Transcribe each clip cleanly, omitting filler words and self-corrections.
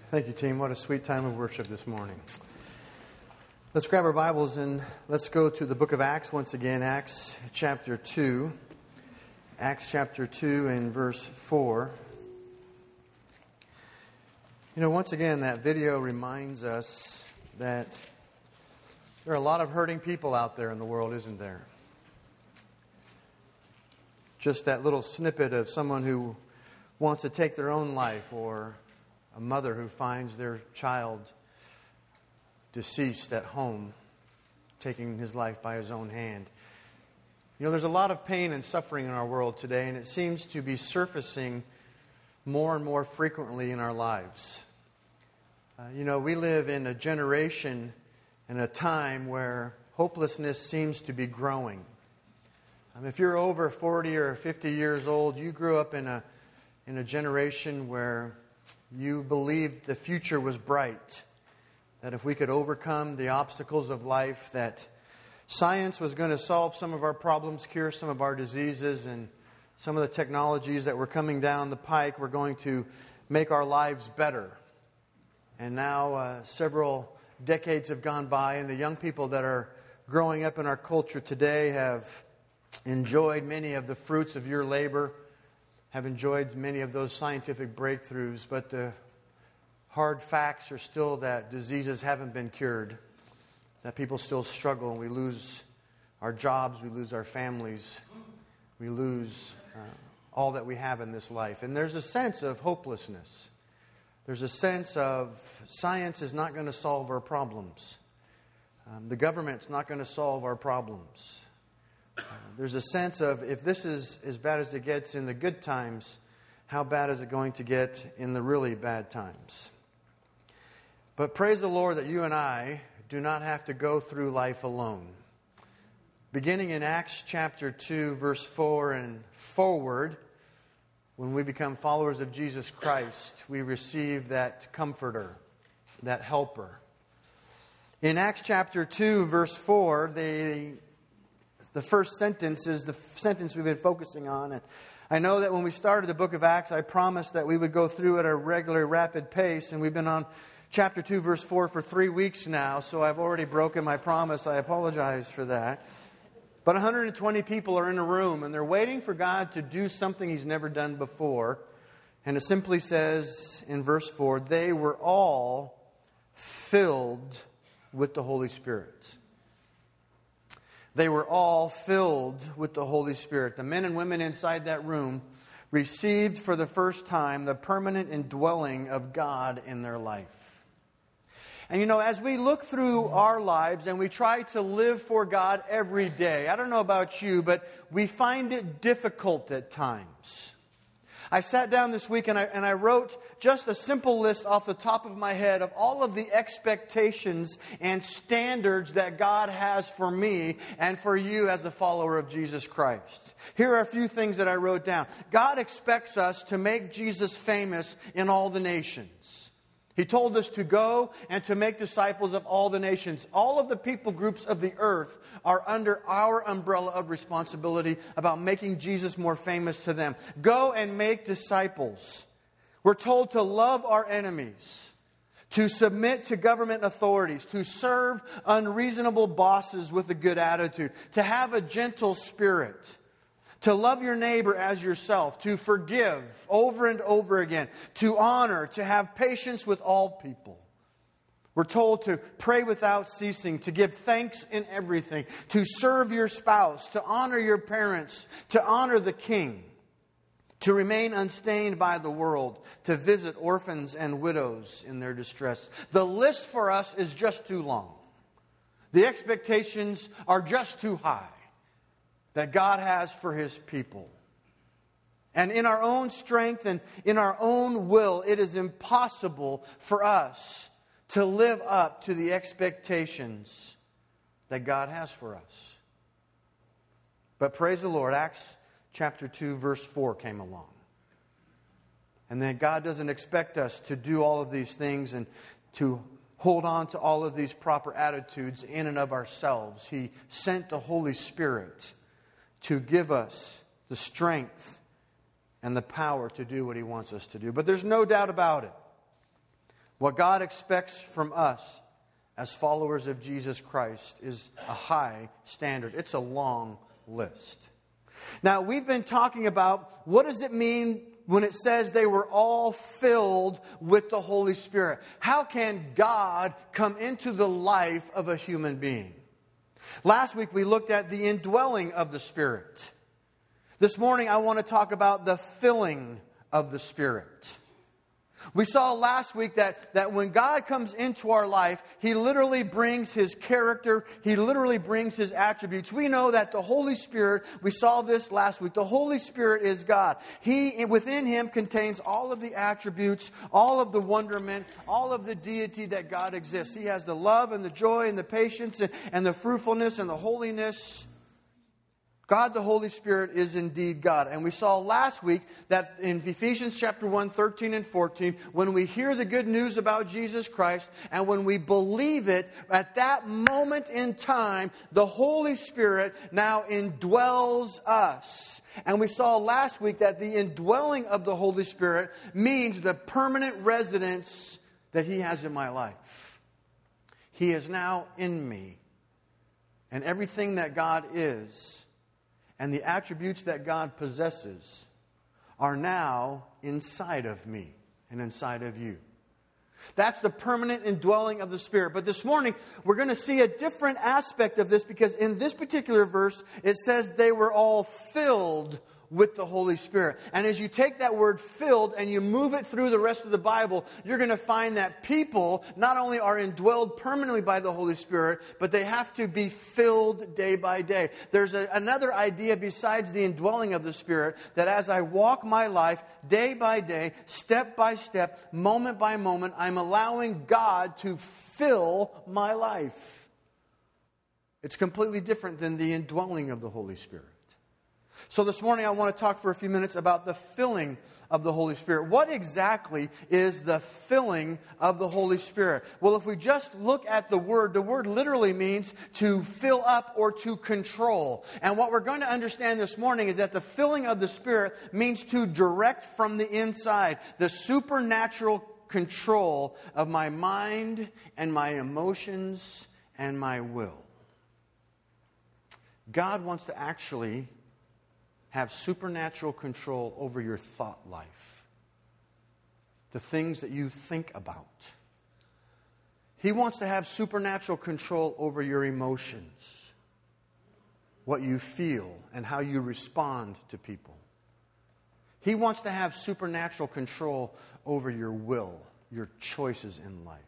Thank you, team. What a sweet time of worship this morning. Let's grab our Bibles and let's go to the book of Acts once again, Acts chapter 2. Acts chapter 2 and verse 4. You know, once again, that video reminds us that there are a lot of hurting people out there in the world, isn't there? Just that little snippet of someone who wants to take their own life, or a mother who finds their child deceased at home, taking his life by his own hand. You know, there's a lot of pain and suffering in our world today, and it seems to be surfacing more and more frequently in our lives. You know, we live in a generation and a time where hopelessness seems to be growing. If you're over 40 or 50 years old, you grew up in a generation where you believed the future was bright, that if we could overcome the obstacles of life, that science was going to solve some of our problems, cure some of our diseases, and some of the technologies that were coming down the pike were going to make our lives better. And now several decades have gone by, and the young people that are growing up in our culture today have enjoyed many of the fruits of your labor, have enjoyed many of those scientific breakthroughs, but the hard facts are still that diseases haven't been cured, that people still struggle, and we lose our jobs, we lose our families, we lose all that we have in this life. And there's a sense of hopelessness. There's a sense of science is not going to solve our problems. The government's not going to solve our problems. There's a sense of, if this is as bad as it gets in the good times, how bad is it going to get in the really bad times? But praise the Lord that you and I do not have to go through life alone. Beginning in Acts chapter 2, verse 4 and forward, when we become followers of Jesus Christ, we receive that comforter, that helper. In Acts chapter 2, verse 4, the first sentence is the sentence we've been focusing on. And I know that when we started the book of Acts, I promised that we would go through at a regular, rapid pace. And we've been on chapter 2, verse 4 for 3 weeks now. So I've already broken my promise. I apologize for that. But 120 people are in a room, and they're waiting for God to do something He's never done before. And it simply says in verse 4, they were all filled with the Holy Spirit. They were all filled with the Holy Spirit. The men and women inside that room received for the first time the permanent indwelling of God in their life. And you know, as we look through our lives and we try to live for God every day, I don't know about you, but we find it difficult at times. I sat down this week and I wrote just a simple list off the top of my head of all of the expectations and standards that God has for me and for you as a follower of Jesus Christ. Here are a few things that I wrote down. God expects us to make Jesus famous in all the nations. He told us to go and to make disciples of all the nations. All of the people groups of the earth are under our umbrella of responsibility about making Jesus more famous to them. Go and make disciples. We're told to love our enemies, to submit to government authorities, to serve unreasonable bosses with a good attitude, to have a gentle spirit, to love your neighbor as yourself, to forgive over and over again, to honor, to have patience with all people. We're told to pray without ceasing, to give thanks in everything, to serve your spouse, to honor your parents, to honor the king, to remain unstained by the world, to visit orphans and widows in their distress. The list for us is just too long. The expectations are just too high that God has for His people. And in our own strength and in our own will, it is impossible for us to live up to the expectations that God has for us. But praise the Lord, Acts chapter 2, verse 4 came along. And then God doesn't expect us to do all of these things and to hold on to all of these proper attitudes in and of ourselves. He sent the Holy Spirit to give us the strength and the power to do what He wants us to do. But there's no doubt about it. What God expects from us as followers of Jesus Christ is a high standard. It's a long list. Now, we've been talking about what does it mean when it says they were all filled with the Holy Spirit. How can God come into the life of a human being? Last week we looked at the indwelling of the Spirit. This morning I want to talk about the filling of the Spirit. We saw last week that when God comes into our life, He literally brings His character. He literally brings His attributes. We know that the Holy Spirit, we saw this last week, the Holy Spirit is God. Within Him contains all of the attributes, all of the wonderment, all of the deity that God exists. He has the love and the joy and the patience and the fruitfulness and the holiness. God, the Holy Spirit, is indeed God. And we saw last week that in Ephesians chapter 1, 13 and 14, when we hear the good news about Jesus Christ and when we believe it, at that moment in time, the Holy Spirit now indwells us. And we saw last week that the indwelling of the Holy Spirit means the permanent residence that He has in my life. He is now in me. And everything that God is, and the attributes that God possesses are now inside of me and inside of you. That's the permanent indwelling of the Spirit. But this morning, we're going to see a different aspect of this because in this particular verse, it says they were all filled with the Holy Spirit. And as you take that word filled and you move it through the rest of the Bible, you're going to find that people not only are indwelled permanently by the Holy Spirit, but they have to be filled day by day. There's another idea besides the indwelling of the Spirit, that as I walk my life day by day, step by step, moment by moment, I'm allowing God to fill my life. It's completely different than the indwelling of the Holy Spirit. So this morning I want to talk for a few minutes about the filling of the Holy Spirit. What exactly is the filling of the Holy Spirit? Well, if we just look at the word literally means to fill up or to control. And what we're going to understand this morning is that the filling of the Spirit means to direct from the inside, the supernatural control of my mind and my emotions and my will. God wants to actually have supernatural control over your thought life. The things that you think about. He wants to have supernatural control over your emotions. What you feel and how you respond to people. He wants to have supernatural control over your will, your choices in life.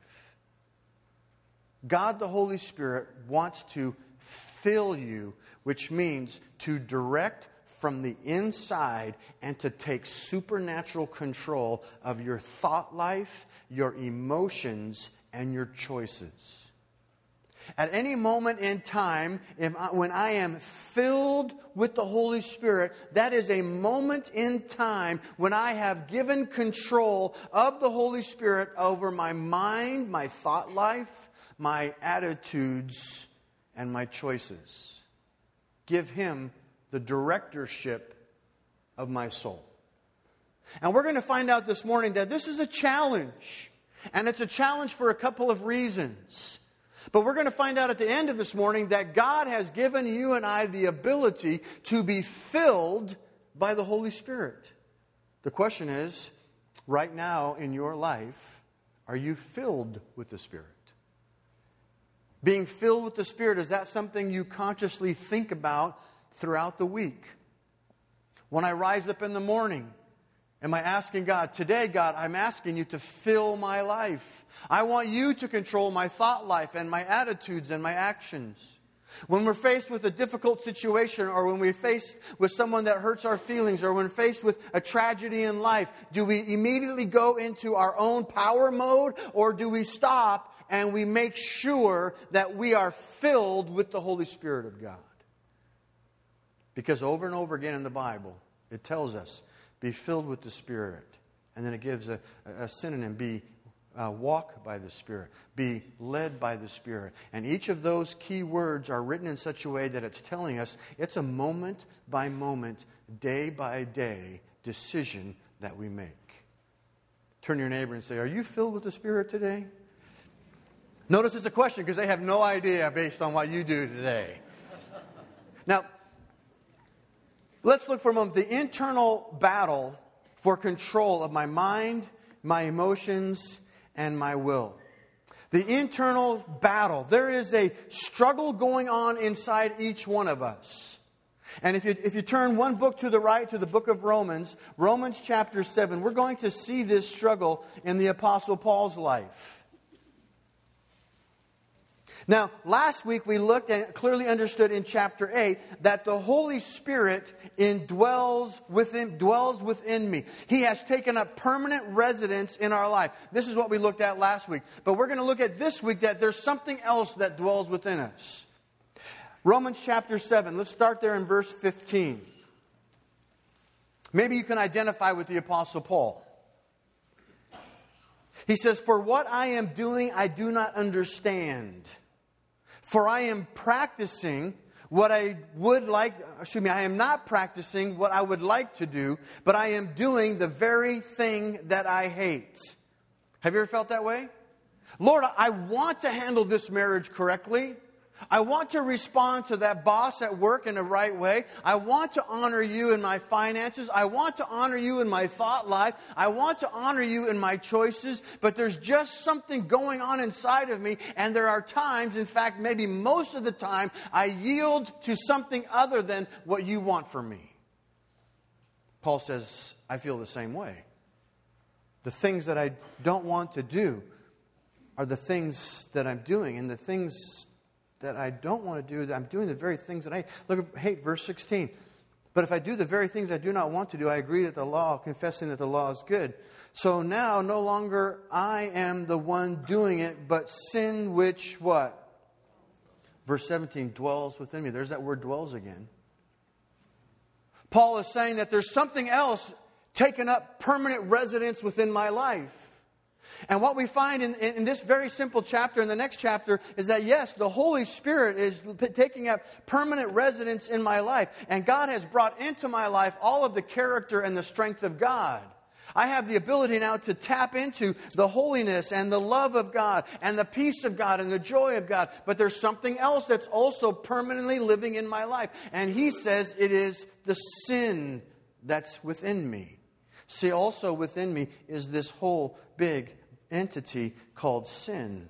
God, the Holy Spirit, wants to fill you, which means to direct from the inside and to take supernatural control of your thought life, your emotions, and your choices. At any moment in time, when I am filled with the Holy Spirit, that is a moment in time when I have given control of the Holy Spirit over my mind, my thought life, my attitudes, and my choices. Give Him the directorship of my soul. And we're going to find out this morning that this is a challenge. And it's a challenge for a couple of reasons. But we're going to find out at the end of this morning that God has given you and I the ability to be filled by the Holy Spirit. The question is, right now in your life, are you filled with the Spirit? Being filled with the Spirit, is that something you consciously think about throughout the week? When I rise up in the morning, am I asking God, today, God, I'm asking you to fill my life. I want you to control my thought life and my attitudes and my actions. When we're faced with a difficult situation, or when we're faced with someone that hurts our feelings, or when we're faced with a tragedy in life, do we immediately go into our own power mode, or do we stop and we make sure that we are filled with the Holy Spirit of God? Because over and over again in the Bible, it tells us, be filled with the Spirit. And then it gives a synonym, walk by the Spirit. Be led by the Spirit. And each of those key words are written in such a way that it's telling us it's a moment by moment, day by day decision that we make. Turn to your neighbor and say, are you filled with the Spirit today? Notice it's a question because they have no idea based on what you do today. Now, let's look for a moment. The internal battle for control of my mind, my emotions, and my will. The internal battle. There is a struggle going on inside each one of us. And if you turn one book to the right to the book of Romans, Romans chapter 7, we're going to see this struggle in the Apostle Paul's life. Now, last week we looked and clearly understood in chapter 8 that the Holy Spirit dwells within me. He has taken up permanent residence in our life. This is what we looked at last week. But we're going to look at this week that there's something else that dwells within us. Romans chapter 7, let's start there in verse 15. Maybe you can identify with the Apostle Paul. He says, for what I am doing, I do not understand. For I am practicing what I am not practicing what I would like to do, but I am doing the very thing that I hate. Have you ever felt that way? Lord, I want to handle this marriage correctly. I want to respond to that boss at work in the right way. I want to honor you in my finances. I want to honor you in my thought life. I want to honor you in my choices. But there's just something going on inside of me. And there are times, in fact, maybe most of the time, I yield to something other than what you want for me. Paul says, I feel the same way. The things that I don't want to do are the things that I'm doing. And the things that I don't want to do, I'm doing the very things that I hate. Verse 16. But if I do the very things I do not want to do, I agree that the law, confessing that the law is good. So now no longer I am the one doing it, but sin which what? Verse 17, dwells within me. There's that word dwells again. Paul is saying that there's something else taking up permanent residence within my life. And what we find in this very simple chapter, in the next chapter, is that yes, the Holy Spirit is taking up permanent residence in my life. And God has brought into my life all of the character and the strength of God. I have the ability now to tap into the holiness and the love of God and the peace of God and the joy of God. But there's something else that's also permanently living in my life. And he says it is the sin that's within me. See, also within me is this whole big entity called sin.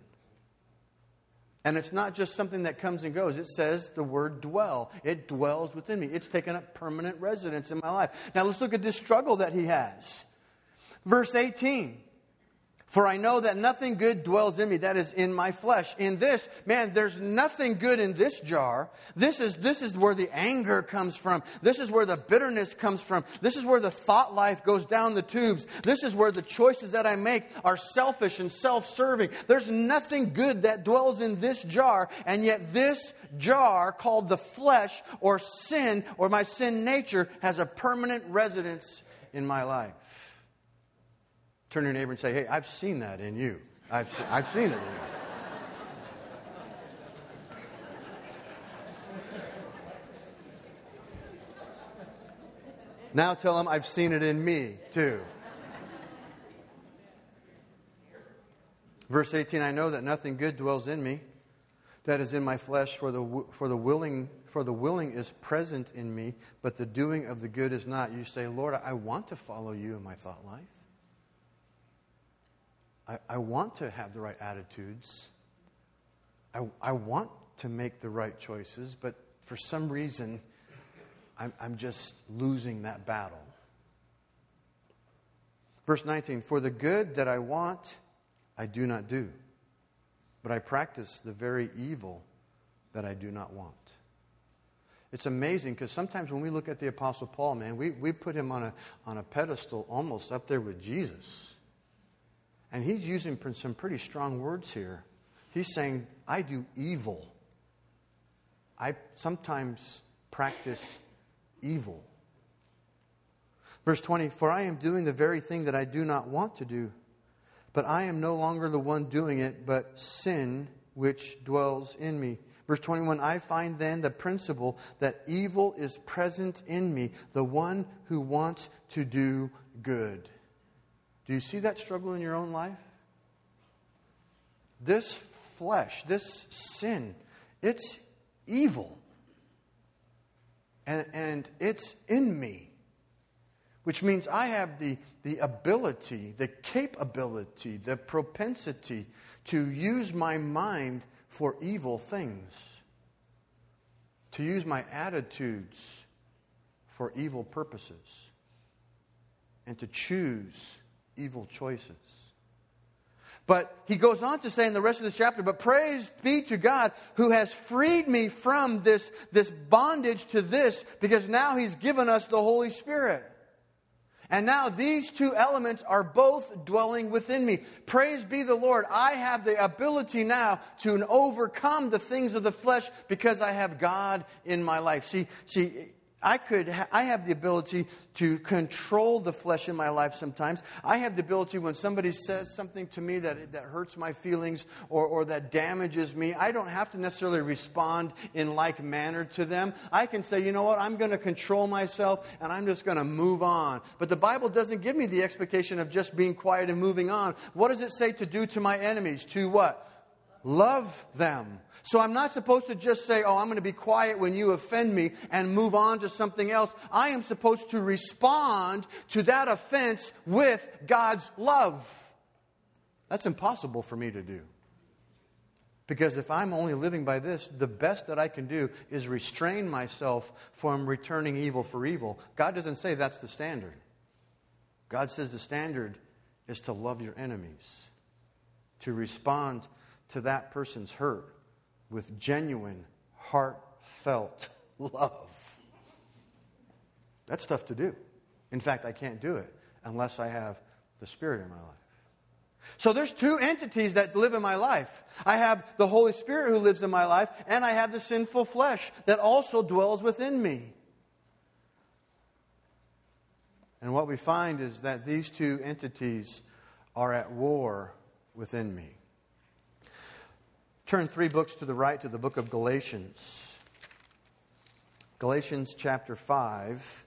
And it's not just something that comes and goes. It says the word dwell. It dwells within me. It's taken up permanent residence in my life. Now let's look at this struggle that he has. Verse 18. For I know that nothing good dwells in me, that is in my flesh. In this, man, there's nothing good in this jar. This is where the anger comes from. This is where the bitterness comes from. This is where the thought life goes down the tubes. This is where the choices that I make are selfish and self-serving. There's nothing good that dwells in this jar, and yet this jar called the flesh or sin or my sin nature has a permanent residence in my life. Turn to your neighbor and say, hey, I've seen that in you. I've seen it in you. Now tell them I've seen it in me too. Verse 18, I know that nothing good dwells in me, that is in my flesh, for the willing is present in me, but the doing of the good is not. You say, Lord, I want to follow you in my thought life. I want to have the right attitudes. I want to make the right choices, but for some reason, I'm just losing that battle. Verse 19, for the good that I want, I do not do, but I practice the very evil that I do not want. It's amazing because sometimes when we look at the Apostle Paul, man, we put him on a pedestal almost up there with Jesus. And he's using some pretty strong words here. He's saying, I do evil. I sometimes practice evil. Verse 20, for I am doing the very thing that I do not want to do, but I am no longer the one doing it, but sin which dwells in me. Verse 21, I find then the principle that evil is present in me, the one who wants to do good. Do Do you see that struggle in your own life? This flesh, this sin, it's evil. And it's in me. Which means I have the ability, the capability, the propensity to use my mind for evil things. To use my attitudes for evil purposes. And to choose evil choices. But he goes on to say in the rest of this chapter, but praise be to God who has freed me from this bondage to this, because now He's given us the Holy Spirit. And now these two elements are both dwelling within me. Praise be the Lord. I have the ability now to overcome the things of the flesh because I have God in my life. See, I have the ability to control the flesh in my life sometimes. I have the ability when somebody says something to me that hurts my feelings or that damages me, I don't have to necessarily respond in like manner to them. I can say, you know what, I'm going to control myself and I'm just going to move on. But the Bible doesn't give me the expectation of just being quiet and moving on. What does it say to do to my enemies? To what? Love them. So I'm not supposed to just say, oh, I'm going to be quiet when you offend me and move on to something else. I am supposed to respond to that offense with God's love. That's impossible for me to do. Because if I'm only living by this, the best that I can do is restrain myself from returning evil for evil. God doesn't say that's the standard. God says the standard is to love your enemies, to respond to that person's hurt with genuine, heartfelt love. That's tough to do. In fact, I can't do it unless I have the Spirit in my life. So there's two entities that live in my life. I have the Holy Spirit who lives in my life, and I have the sinful flesh that also dwells within me. And what we find is that these two entities are at war within me. Turn 3 books to the right to the book of Galatians. Galatians chapter 5.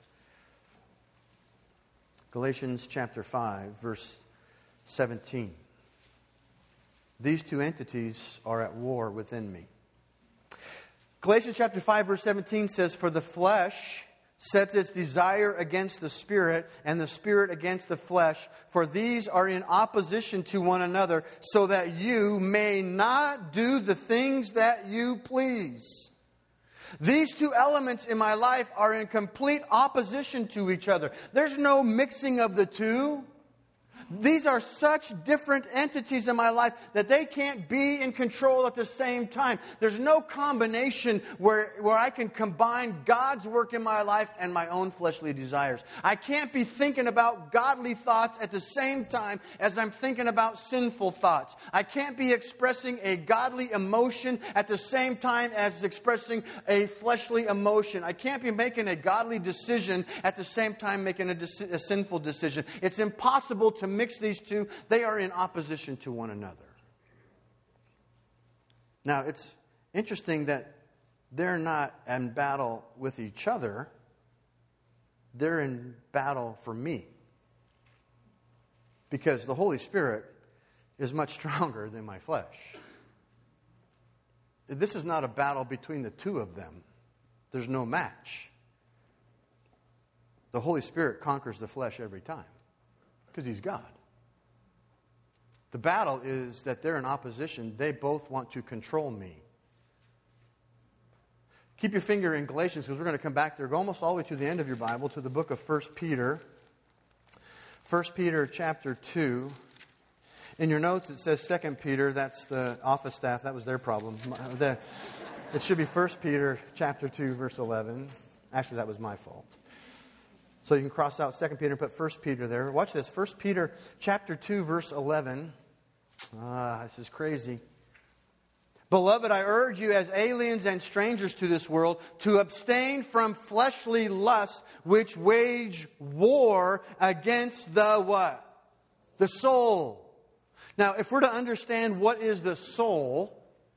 Galatians chapter 5, verse 17. These two entities are at war within me. Galatians chapter 5, verse 17 says, for the flesh sets its desire against the Spirit, and the Spirit against the flesh. For these are in opposition to one another, so that you may not do the things that you please. These two elements in my life are in complete opposition to each other. There's no mixing of the two. These are such different entities in my life that they can't be in control at the same time. There's no combination where I can combine God's work in my life and my own fleshly desires. I can't be thinking about godly thoughts at the same time as I'm thinking about sinful thoughts. I can't be expressing a godly emotion at the same time as expressing a fleshly emotion. I can't be making a godly decision at the same time making a sinful decision. It's impossible to mix these two. They are in opposition to one another. Now, it's interesting that they're not in battle with each other. They're in battle for me. Because the Holy Spirit is much stronger than my flesh. This is not a battle between the two of them. There's no match. The Holy Spirit conquers the flesh every time. Because He's God. The battle is that they're in opposition. They both want to control me. Keep your finger in Galatians, because we're going to come back there. Go almost all the way to the end of your Bible, to the book of 1 Peter. 1 Peter chapter 2. In your notes it says 2 Peter. That's the office staff. That was their problem. It should be 1 Peter chapter 2, verse 11. Actually, that was my fault. So you can cross out 2 Peter and put 1 Peter there. Watch this. 1 Peter chapter 2, verse 11. This is crazy. Beloved, I urge you as aliens and strangers to this world to abstain from fleshly lusts which wage war against the what? The soul. Now, if we're to understand what is the soul,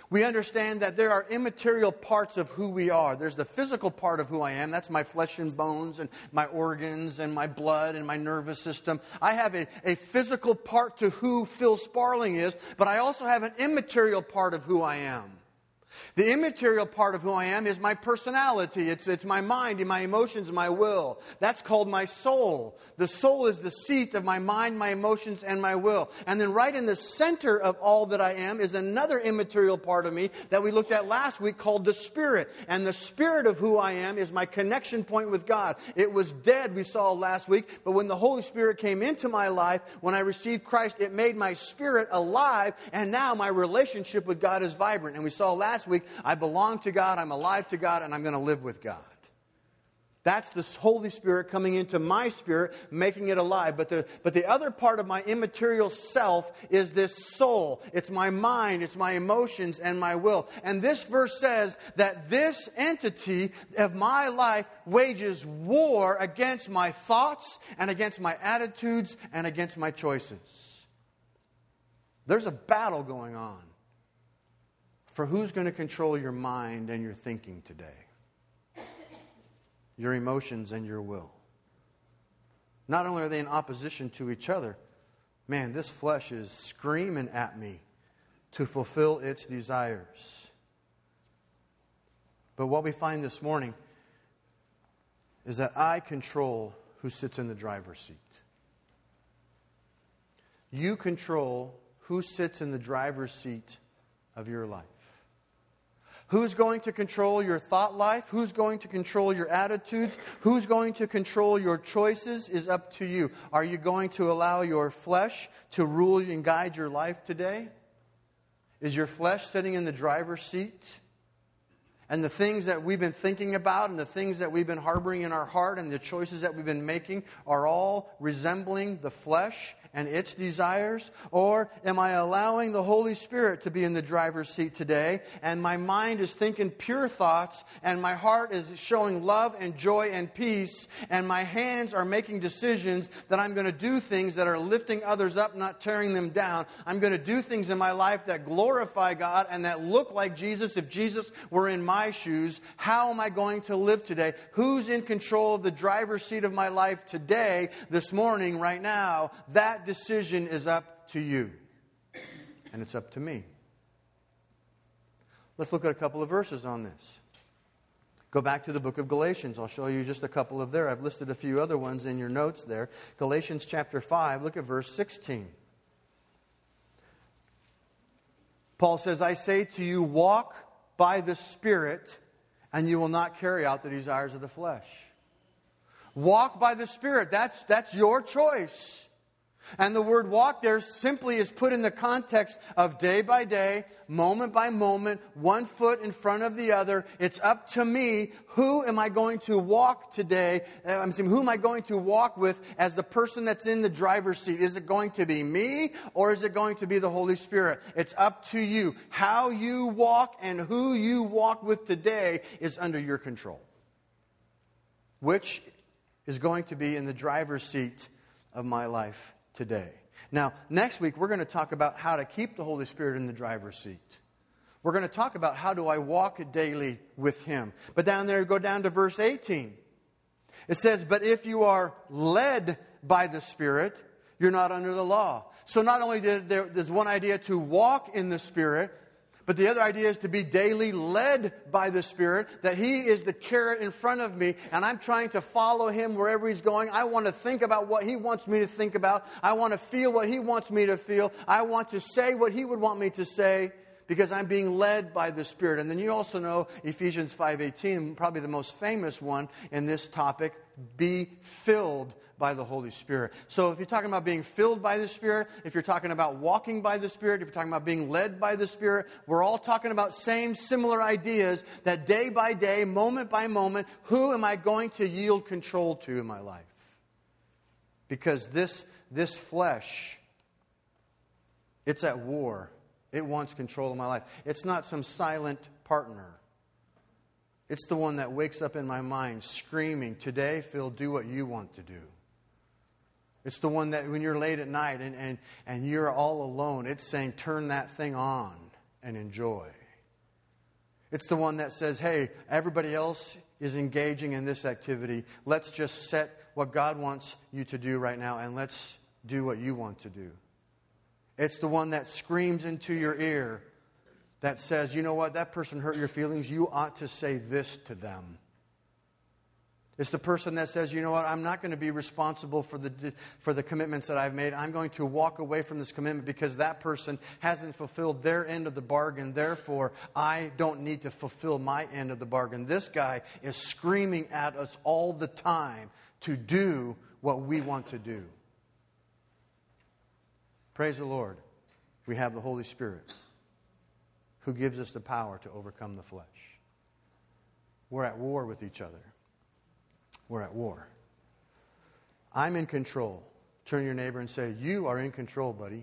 We understand that there are immaterial parts of who we are. There's the physical part of who I am. That's my flesh and bones and my organs and my blood and my nervous system. I have a physical part to who Phil Sparling is, but I also have an immaterial part of who I am. The immaterial part of who I am is my personality. It's my mind and my emotions and my will. That's called my soul. The soul is the seat of my mind, my emotions, and my will. And then right in the center of all that I am is another immaterial part of me that we looked at last week called the Spirit. And the Spirit of who I am is my connection point with God. It was dead, we saw last week, but when the Holy Spirit came into my life, when I received Christ, it made my spirit alive, and now my relationship with God is vibrant. And we saw last week, I belong to God, I'm alive to God, and I'm going to live with God. That's the Holy Spirit coming into my spirit, making it alive. But the other part of my immaterial self is this soul. It's my mind, it's my emotions, and my will. And this verse says that this entity of my life wages war against my thoughts and against my attitudes and against my choices. There's a battle going on for who's going to control your mind and your thinking today. Your emotions and your will. Not only are they in opposition to each other, man, this flesh is screaming at me to fulfill its desires. But what we find this morning is that I control who sits in the driver's seat. You control who sits in the driver's seat of your life. Who's going to control your thought life? Who's going to control your attitudes? Who's going to control your choices is up to you. Are you going to allow your flesh to rule and guide your life today? Is your flesh sitting in the driver's seat? And the things that we've been thinking about and the things that we've been harboring in our heart and the choices that we've been making are all resembling the flesh and its desires? Or am I allowing the Holy Spirit to be in the driver's seat today, and my mind is thinking pure thoughts, and my heart is showing love and joy and peace, and my hands are making decisions that I'm going to do things that are lifting others up, not tearing them down. I'm going to do things in my life that glorify God and that look like Jesus. If Jesus were in my shoes, how am I going to live today? Who's in control of the driver's seat of my life today, this morning, right now? That decision is up to you. And it's up to me. Let's look at a couple of verses on this. Go back to the book of Galatians. I'll show you just a couple of there. I've listed a few other ones in your notes there. Galatians chapter 5, look at verse 16. Paul says, I say to you, walk by the Spirit, and you will not carry out the desires of the flesh. Walk by the Spirit. That's your choice. And the word walk there simply is put in the context of day by day, moment by moment, one foot in front of the other. It's up to me. Who am I going to walk today? Who am I going to walk with as the person that's in the driver's seat? Is it going to be me, or is it going to be the Holy Spirit? It's up to you. How you walk and who you walk with today is under your control. Which is going to be in the driver's seat of my life today. Now, next week, we're going to talk about how to keep the Holy Spirit in the driver's seat. We're going to talk about how do I walk daily with Him. But down there, go down to verse 18. It says, but if you are led by the Spirit, you're not under the law. So not only there's one idea to walk in the Spirit, but the other idea is to be daily led by the Spirit, that He is the carrot in front of me, and I'm trying to follow Him wherever He's going. I want to think about what He wants me to think about. I want to feel what He wants me to feel. I want to say what He would want me to say, because I'm being led by the Spirit. And then you also know Ephesians 5:18, probably the most famous one in this topic, be filled by the Holy Spirit. So if you're talking about being filled by the Spirit, if you're talking about walking by the Spirit, if you're talking about being led by the Spirit, we're all talking about similar ideas that day by day, moment by moment, who am I going to yield control to in my life? Because this flesh, it's at war. It wants control of my life. It's not some silent partner. It's the one that wakes up in my mind screaming, today, Phil, do what you want to do. It's the one that when you're late at night and you're all alone, it's saying, turn that thing on and enjoy. It's the one that says, hey, everybody else is engaging in this activity. Let's just set what God wants you to do right now, and let's do what you want to do. It's the one that screams into your ear, that says, you know what, that person hurt your feelings. You ought to say this to them. It's the person that says, you know what, I'm not going to be responsible for the commitments that I've made. I'm going to walk away from this commitment because that person hasn't fulfilled their end of the bargain. Therefore, I don't need to fulfill my end of the bargain. This guy is screaming at us all the time to do what we want to do. Praise the Lord. We have the Holy Spirit who gives us the power to overcome the flesh. We're at war with each other. We're at war. I'm in control. Turn to your neighbor and say, you are in control, buddy.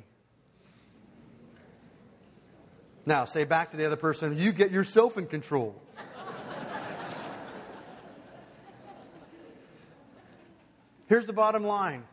Now, say back to the other person, you get yourself in control. Here's the bottom line.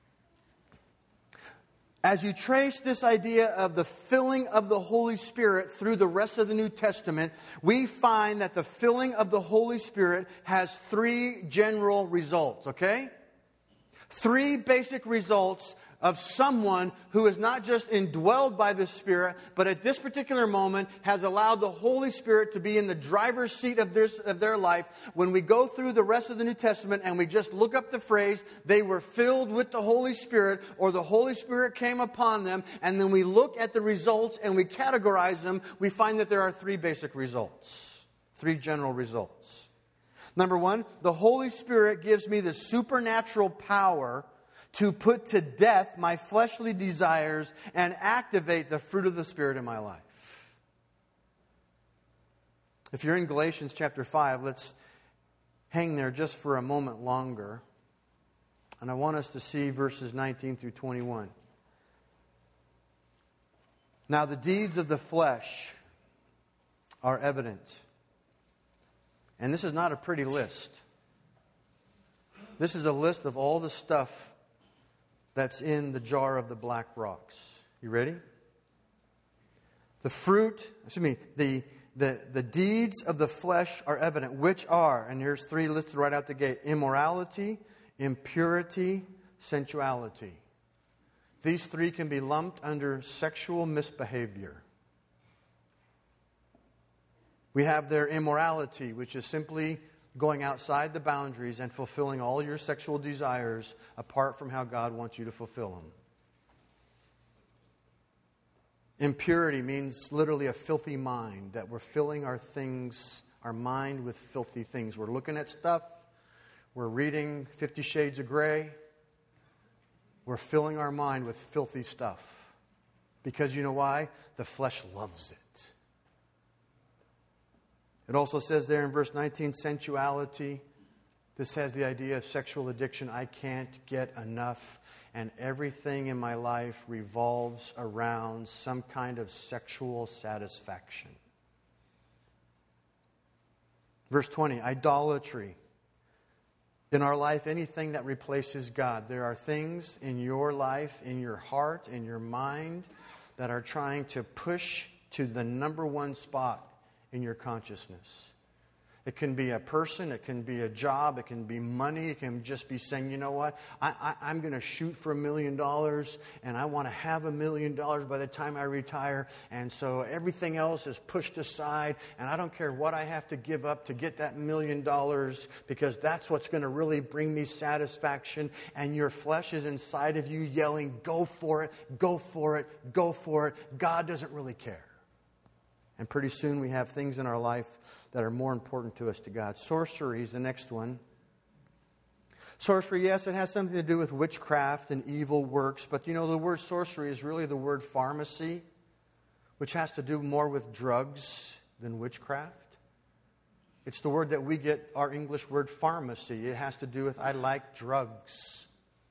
As you trace this idea of the filling of the Holy Spirit through the rest of the New Testament, we find that the filling of the Holy Spirit has three general results, okay? Three basic results of someone who is not just indwelled by the Spirit, but at this particular moment has allowed the Holy Spirit to be in the driver's seat of their life. When we go through the rest of the New Testament and we just look up the phrase, they were filled with the Holy Spirit, or the Holy Spirit came upon them, and then we look at the results and we categorize them, we find that there are three basic results. Three general results. Number one, the Holy Spirit gives me the supernatural power to put to death my fleshly desires and activate the fruit of the Spirit in my life. If you're in Galatians chapter 5, let's hang there just for a moment longer. And I want us to see verses 19 through 21. Now the deeds of the flesh are evident. And this is not a pretty list. This is a list of all the stuff that's in the jar of the black rocks. You ready? The deeds of the flesh are evident, which are, and here's three listed right out the gate: immorality, impurity, sensuality. These three can be lumped under sexual misbehavior. We have their immorality, which is simply going outside the boundaries and fulfilling all your sexual desires apart from how God wants you to fulfill them. Impurity means literally a filthy mind, that we're filling our mind with filthy things. We're looking at stuff. We're reading 50 Shades of Grey. We're filling our mind with filthy stuff. Because you know why? The flesh loves it. It also says there in verse 19, sensuality. This has the idea of sexual addiction. I can't get enough. And everything in my life revolves around some kind of sexual satisfaction. Verse 20, idolatry. In our life, anything that replaces God. There are things in your life, in your heart, in your mind, that are trying to push to the number one spot in your consciousness. It can be a person, it can be a job, it can be money, it can just be saying, you know what, I'm going to shoot for $1 million and I want to have $1 million by the time I retire, and so everything else is pushed aside and I don't care what I have to give up to get that $1 million because that's what's going to really bring me satisfaction, and your flesh is inside of you yelling, go for it, go for it, go for it. God doesn't really care. And pretty soon we have things in our life that are more important to us to God. Sorcery is the next one. Sorcery, yes, it has something to do with witchcraft and evil works. But you know, the word sorcery is really the word pharmacy, which has to do more with drugs than witchcraft. It's the word that we get our English word pharmacy. It has to do with I like drugs.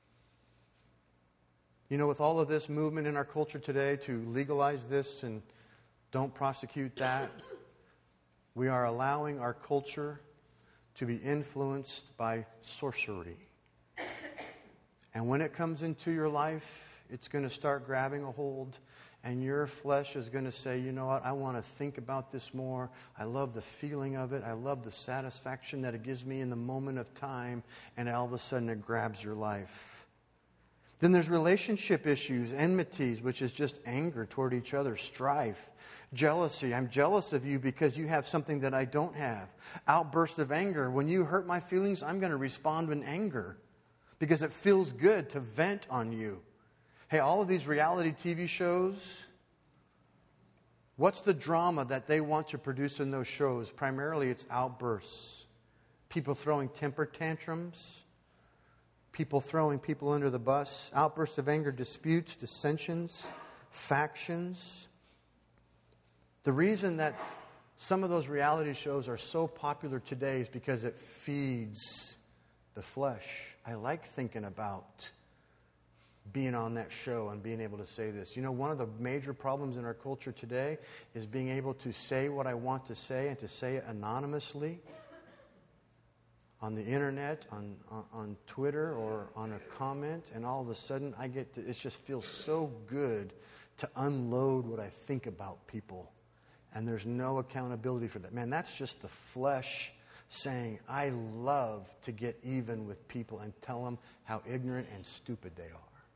You know, with all of this movement in our culture today to legalize this and don't prosecute that, we are allowing our culture to be influenced by sorcery. And when it comes into your life, it's going to start grabbing a hold And your flesh is going to say, you know what, I want to think about this more. I love the feeling of it. I love the satisfaction that it gives me in the moment of time. And all of a sudden it grabs your life. Then there's relationship issues, enmities, which is just anger toward each other, strife, jealousy. I'm jealous of you because you have something that I don't have. Outbursts of anger. When you hurt my feelings, I'm going to respond in anger because it feels good to vent on you. Hey, all of these reality TV shows, what's the drama that they want to produce in those shows? Primarily, it's outbursts. People throwing temper tantrums. People throwing people under the bus. Outbursts of anger, disputes, dissensions, factions. The reason that some of those reality shows are so popular today is because it feeds the flesh. I like thinking about being on that show and being able to say this. You know, one of the major problems in our culture today is being able to say what I want to say and to say it anonymously on the internet, on Twitter, or on a comment, and all of a sudden it just feels so good to unload what I think about people. And there's no accountability for that. Man, that's just the flesh saying, I love to get even with people and tell them how ignorant and stupid they are.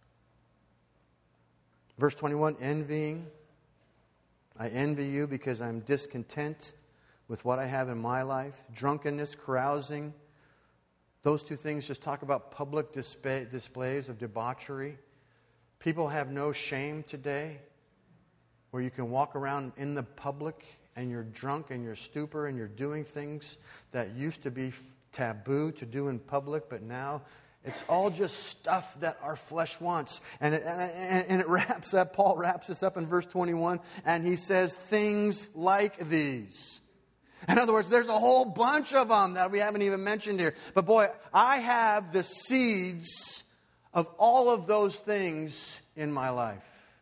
Verse 21, envying. I envy you because I'm discontent with what I have in my life. Drunkenness, carousing. Those two things just talk about public displays of debauchery. People have no shame today, where you can walk around in the public and you're drunk and you're stupor and you're doing things that used to be taboo to do in public, but now it's all just stuff that our flesh wants. And it wraps up, Paul wraps this up in verse 21, and he says, things like these. In other words, there's a whole bunch of them that we haven't even mentioned here. But boy, I have the seeds of all of those things in my life.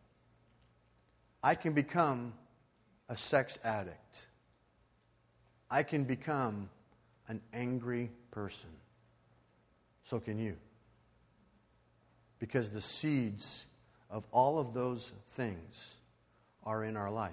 I can become a sex addict. I can become an angry person. So can you. Because the seeds of all of those things are in our life.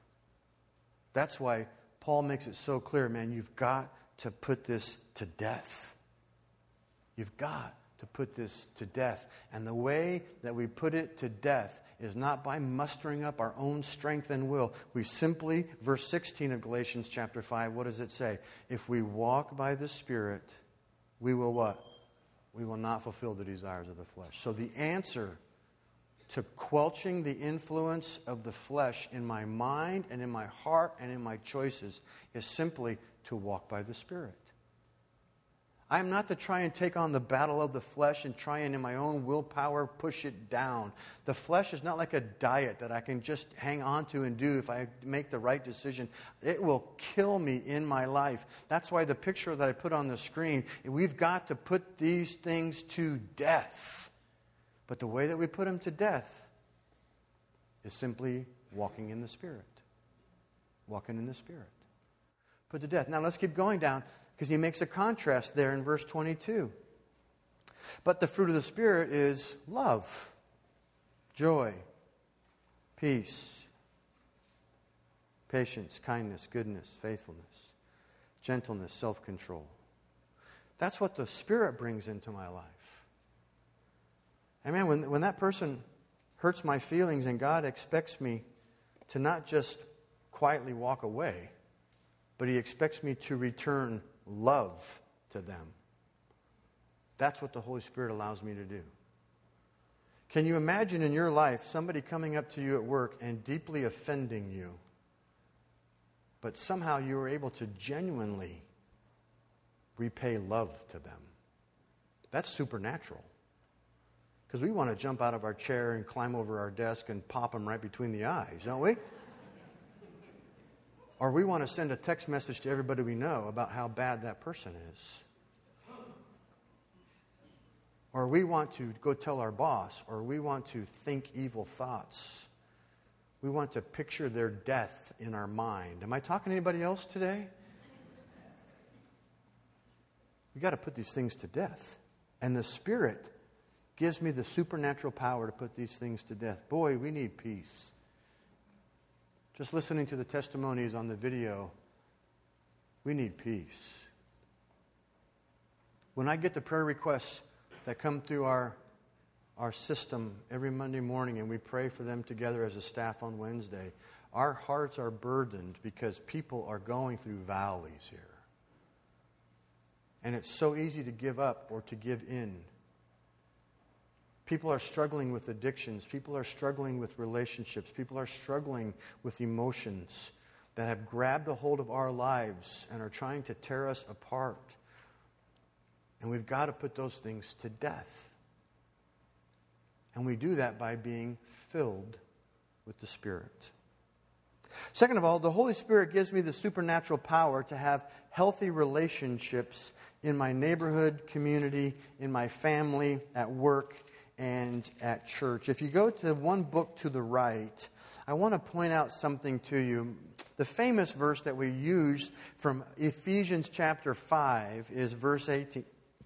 That's why Paul makes it so clear, man, you've got to put this to death. You've got to put this to death. And the way that we put it to death is not by mustering up our own strength and will. We simply, verse 16 of Galatians chapter 5, what does it say? If we walk by the Spirit, we will what? We will not fulfill the desires of the flesh. So the answer to quelching the influence of the flesh in my mind and in my heart and in my choices is simply to walk by the Spirit. I am not to try and take on the battle of the flesh and try and in my own willpower push it down. The flesh is not like a diet that I can just hang on to and do if I make the right decision. It will kill me in my life. That's why the picture that I put on the screen, we've got to put these things to death. But the way that we put them to death is simply walking in the Spirit. Walking in the Spirit. Put to death. Now let's keep going down, because he makes a contrast there in verse 22. But the fruit of the Spirit is love, joy, peace, patience, kindness, goodness, faithfulness, gentleness, self-control. That's what the Spirit brings into my life. And man, when that person hurts my feelings and God expects me to not just quietly walk away, but He expects me to return love to them. That's what the Holy Spirit allows me to do. Can you imagine in your life somebody coming up to you at work and deeply offending you, but somehow you were able to genuinely repay love to them? That's supernatural. Because we want to jump out of our chair and climb over our desk and pop them right between the eyes, don't we? Or we want to send a text message to everybody we know about how bad that person is. Or we want to go tell our boss, or we want to think evil thoughts. We want to picture their death in our mind. Am I talking to anybody else today? We've got to put these things to death. And the Spirit gives me the supernatural power to put these things to death. Boy, we need peace. just listening to the testimonies on the video, we need peace. When I get the prayer requests that come through our system every Monday morning and we pray for them together as a staff on Wednesday, our hearts are burdened because people are going through valleys here. And it's so easy to give up or to give in. People are struggling with addictions. People are struggling with relationships. People are struggling with emotions that have grabbed a hold of our lives and are trying to tear us apart. And we've got to put those things to death. And we do that by being filled with the Spirit. Second of all, the Holy Spirit gives me the supernatural power to have healthy relationships in my neighborhood, community, in my family, at work, and at church. If you go to one book to the right, I want to point out something to you. The famous verse that we use from Ephesians chapter 5 is verse 18.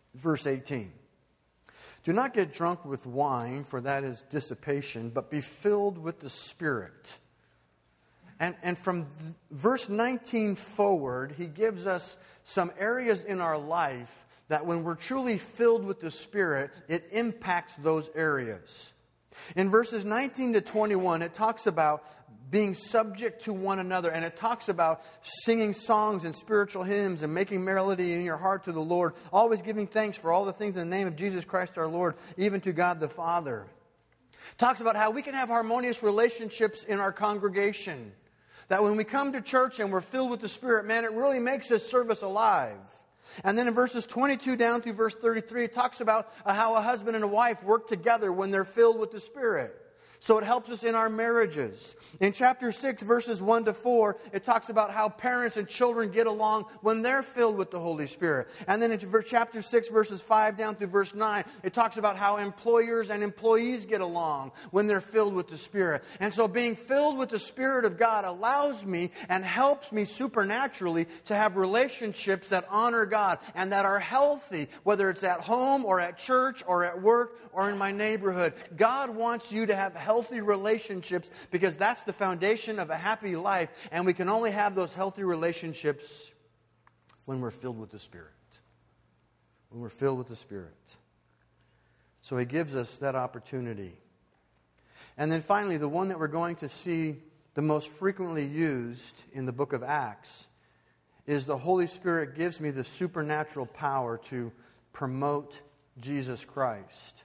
Do not get drunk with wine, for that is dissipation, but be filled with the Spirit. And from verse 19 forward, he gives us some areas in our life that when we're truly filled with the Spirit, it impacts those areas. In verses 19 to 21, it talks about being subject to one another, and it talks about singing songs and spiritual hymns and making melody in your heart to the Lord, always giving thanks for all the things in the name of Jesus Christ our Lord, even to God the Father. It talks about how we can have harmonious relationships in our congregation. That when we come to church and we're filled with the Spirit, man, it really makes this service alive. And then in verses 22 down through verse 33, it talks about how a husband and a wife work together when they're filled with the Spirit. So it helps us in our marriages. In chapter 6, verses 1 to 4, it talks about how parents and children get along when they're filled with the Holy Spirit. And then in chapter 6, verses 5 down through verse 9, it talks about how employers and employees get along when they're filled with the Spirit. And so being filled with the Spirit of God allows me and helps me supernaturally to have relationships that honor God and that are healthy, whether it's at home or at church or at work or in my neighborhood. God wants you to have healthy relationships because that's the foundation of a happy life, and we can only have those healthy relationships when we're filled with the Spirit. When we're filled with the Spirit. So He gives us that opportunity. And then finally, the one that we're going to see the most frequently used in the book of Acts is the Holy Spirit gives me the supernatural power to promote Jesus Christ,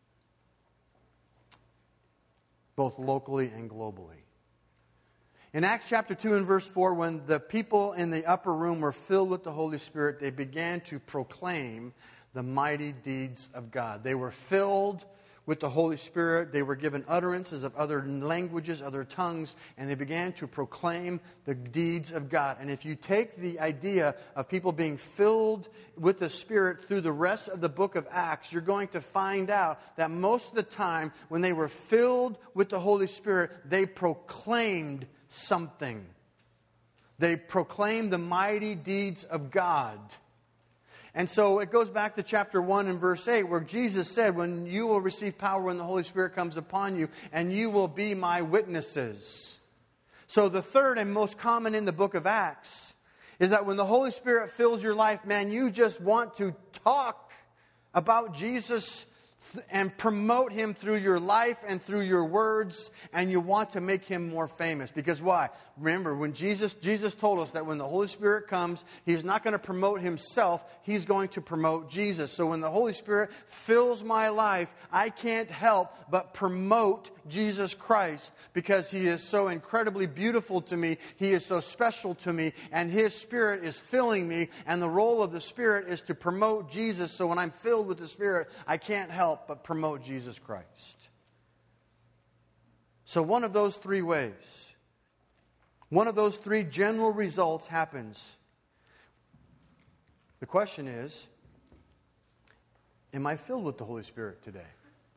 both locally and globally. In Acts chapter 2 and verse 4, when the people in the upper room were filled with the Holy Spirit, they began to proclaim the mighty deeds of God. They were filled with the Holy Spirit. They were given utterances of other languages, other tongues, and they began to proclaim the deeds of God. And if you take the idea of people being filled with the Spirit through the rest of the book of Acts, you're going to find out that most of the time when they were filled with the Holy Spirit, they proclaimed something. They proclaimed the mighty deeds of God. And so it goes back to chapter 1 and verse 8 where Jesus said, when you will receive power when the Holy Spirit comes upon you, and you will be my witnesses. So the third and most common in the book of Acts is that when the Holy Spirit fills your life, man, you just want to talk about Jesus and promote Him through your life and through your words, and you want to make Him more famous. Because why? Remember, when Jesus told us that when the Holy Spirit comes, He's not going to promote Himself, He's going to promote Jesus. So when the Holy Spirit fills my life, I can't help but promote Jesus Christ because He is so incredibly beautiful to me, He is so special to me, and His Spirit is filling me, and the role of the Spirit is to promote Jesus. So when I'm filled with the Spirit, I can't help but promote Jesus Christ. So one of those three ways, one of those three general results happens. The question is, am I filled with the Holy Spirit today?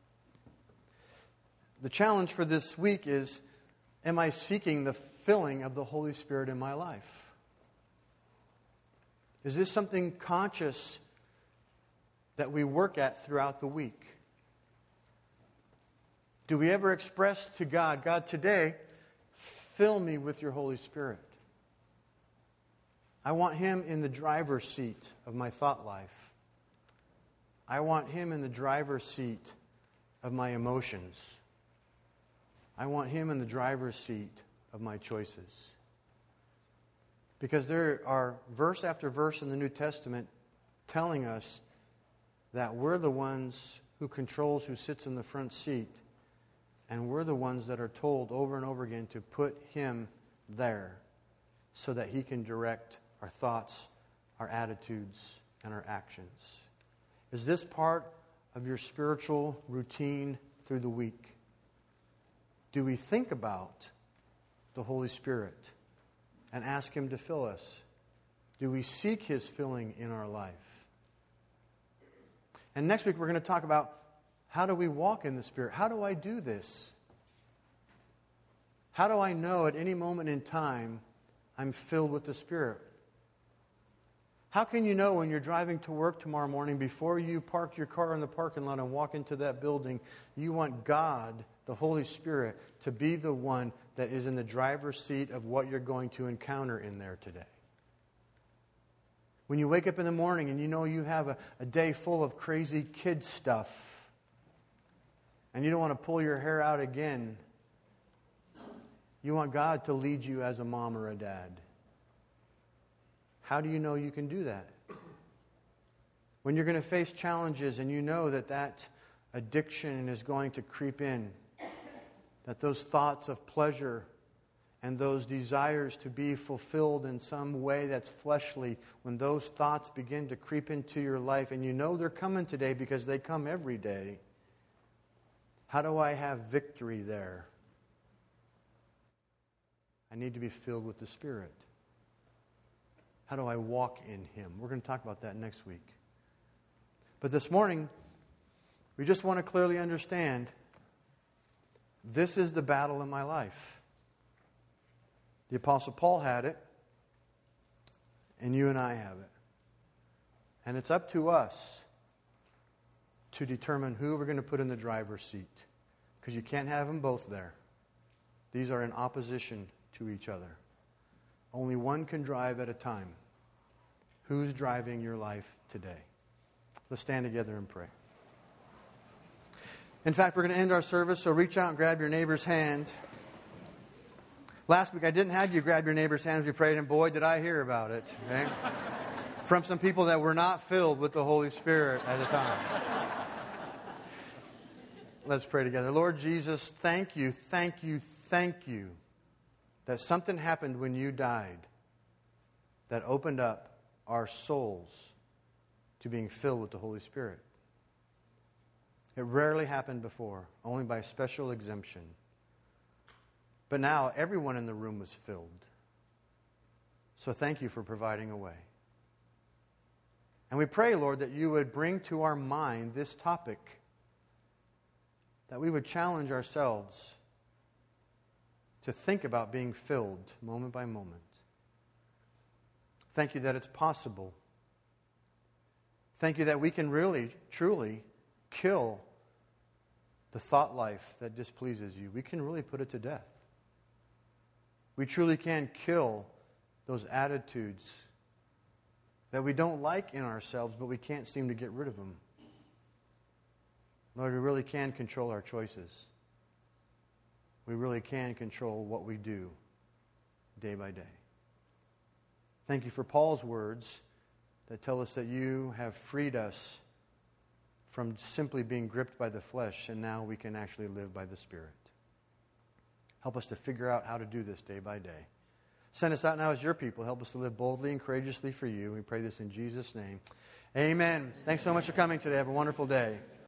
The challenge for this week is, am I seeking the filling of the Holy Spirit in my life? Is this something conscious that we work at throughout the week? Do we ever express to God, God, today, fill me with your Holy Spirit. I want Him in the driver's seat of my thought life. I want Him in the driver's seat of my emotions. I want Him in the driver's seat of my choices. Because there are verse after verse in the New Testament telling us that we're the ones who controls who sits in the front seat. And we're the ones that are told over and over again to put Him there so that He can direct our thoughts, our attitudes, and our actions. Is this part of your spiritual routine through the week? Do we think about the Holy Spirit and ask Him to fill us? Do we seek His filling in our life? And next week we're going to talk about how do we walk in the Spirit? How do I do this? How do I know at any moment in time I'm filled with the Spirit? How can you know when you're driving to work tomorrow morning, before you park your car in the parking lot and walk into that building, you want God, the Holy Spirit, to be the one that is in the driver's seat of what you're going to encounter in there today? When you wake up in the morning and you know you have a day full of crazy kid stuff, and you don't want to pull your hair out again, you want God to lead you as a mom or a dad. How do you know you can do that? When you're going to face challenges and you know that addiction is going to creep in, that those thoughts of pleasure and those desires to be fulfilled in some way that's fleshly, when those thoughts begin to creep into your life and you know they're coming today because they come every day, how do I have victory there? I need to be filled with the Spirit. How do I walk in Him? We're going to talk about that next week. But this morning, we just want to clearly understand this is the battle in my life. The Apostle Paul had it, and you and I have it. And it's up to us to determine who we're going to put in the driver's seat. Because you can't have them both there. These are in opposition to each other. Only one can drive at a time. Who's driving your life today? Let's stand together and pray. In fact, we're going to end our service, so reach out and grab your neighbor's hand. Last week I didn't have you grab your neighbor's hand as we prayed, and boy, did I hear about it. Okay? From some people that were not filled with the Holy Spirit at the time. Let's pray together. Lord Jesus, thank you that something happened when you died that opened up our souls to being filled with the Holy Spirit. It rarely happened before, only by special exemption. But now everyone in the room was filled. So thank you for providing a way. And we pray, Lord, that you would bring to our mind this topic, that we would challenge ourselves to think about being filled moment by moment. Thank you that it's possible. Thank you that we can really, truly kill the thought life that displeases you. We can really put it to death. We truly can kill those attitudes that we don't like in ourselves, but we can't seem to get rid of them. Lord, we really can control our choices. We really can control what we do day by day. Thank you for Paul's words that tell us that you have freed us from simply being gripped by the flesh, and now we can actually live by the Spirit. Help us to figure out how to do this day by day. Send us out now as your people. Help us to live boldly and courageously for you. We pray this in Jesus' name. Amen. Thanks so much for coming today. Have a wonderful day.